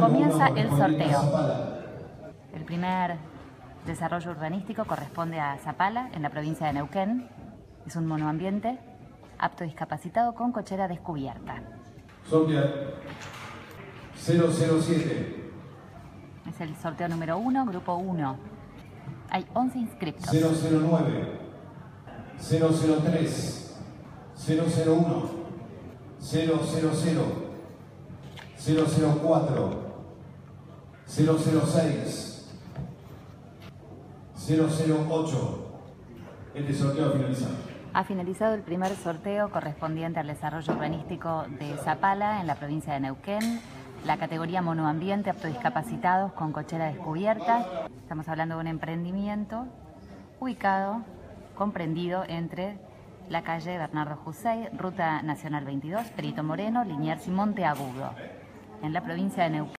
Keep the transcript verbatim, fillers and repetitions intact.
Comienza el sorteo. El primer desarrollo urbanístico corresponde a Zapala, en la provincia de Neuquén. Es un monoambiente apto discapacitado con cochera descubierta. Sortear cero cero siete. Es el sorteo número uno, grupo uno. Hay once inscriptos. cero cero nueve, cero cero tres, cero cero uno, cero cero cero, cero cero cuatro, cero cero seis, cero cero ocho. Este sorteo ha finalizado. Ha finalizado el primer sorteo correspondiente al desarrollo urbanístico de Zapala, en la provincia de Neuquén. La categoría monoambiente apto discapacitados con cochera descubierta. Estamos hablando de un emprendimiento ubicado, comprendido entre la calle Bernardo Jusey, Ruta Nacional veintidós, Perito Moreno, Liniers y Monteagudo, en la provincia de Neuquén.